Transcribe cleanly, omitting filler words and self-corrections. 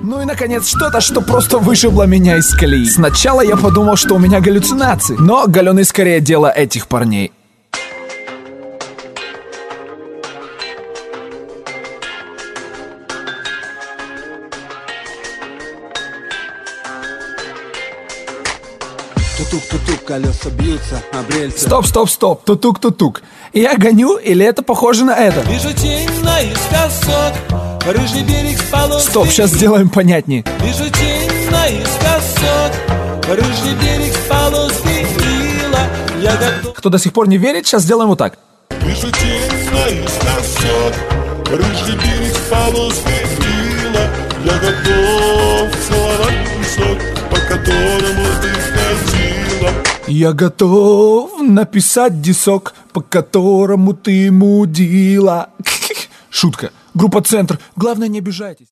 Ну и, наконец, что-то, что просто вышибло меня из колеи. Сначала я подумал, что у меня галлюцинации, но галёны скорее дело этих парней. Тутук-тутук, колеса бьются об рельсы. Стоп, тутук-тутук. Я гоню, или это похоже на это? Вижу тень наискосок, рыжий берег с полоской. Стоп, сейчас сделаем понятнее. Вижу тень наискосок, рыжий берег с полоской ила. Я готов. Кто до сих пор не верит, сейчас сделаем вот так. Вижу тень наискосок, рыжий берег с полоской ила. Я готов целовать песок, по которому ты ходила. Я готов написать дисок, по которому ты мудила. Шутка. Группа «Центр». Главное, не обижайтесь.